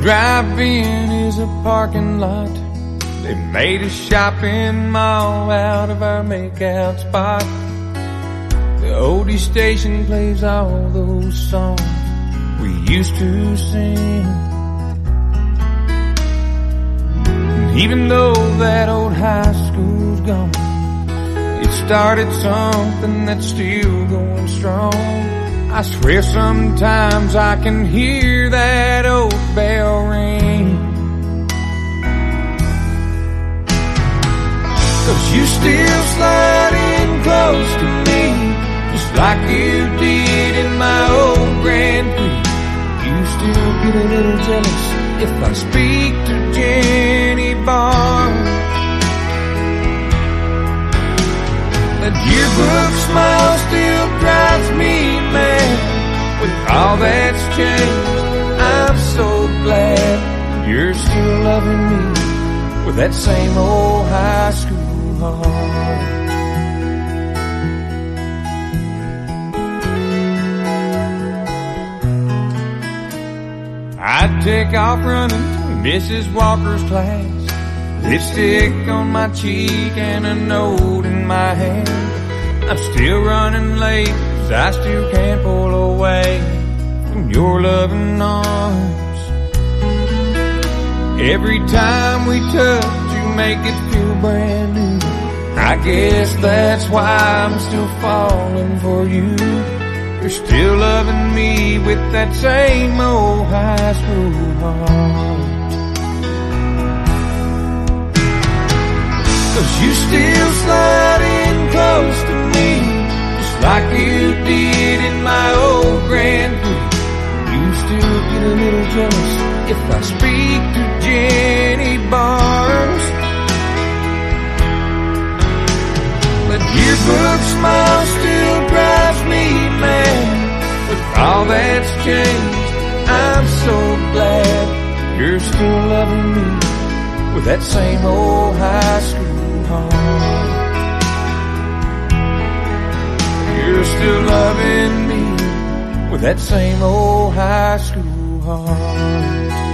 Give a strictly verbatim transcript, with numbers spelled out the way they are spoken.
drive-in is a parking lot. They made a shopping mall out of our makeout spot. The oldie station plays all those songs we used to sing. And even though that old high school's gone, it started something that's still going strong. I swear sometimes I can hear that old bell ring. 'Cause you still slide in close to me, just like you did in my old Grand Prix. You still get a little jealous if I speak to Jenny Barnes. That yearbook smile still drives me mad. With all that's changed, I'm so glad you're still loving me with that same old high school heart. I'd take off running to Missus Walker's class, lipstick on my cheek and a note in my hand. I'm still running late 'cause I still can't pull away from your loving arms. Every time we touch, you make it feel brand new. I guess that's why I'm still falling for you. You're still loving me with that same old high school heart. 'Cause you still slide in close to me, just like you did in my old Grand Prix. You still get a little jealous if I speak to Jenny Barnes. But yearbook smile still drives me mad. With all that's changed, I'm so glad you're still loving me with that same old high school heart. You're still loving me with that same old high school heart.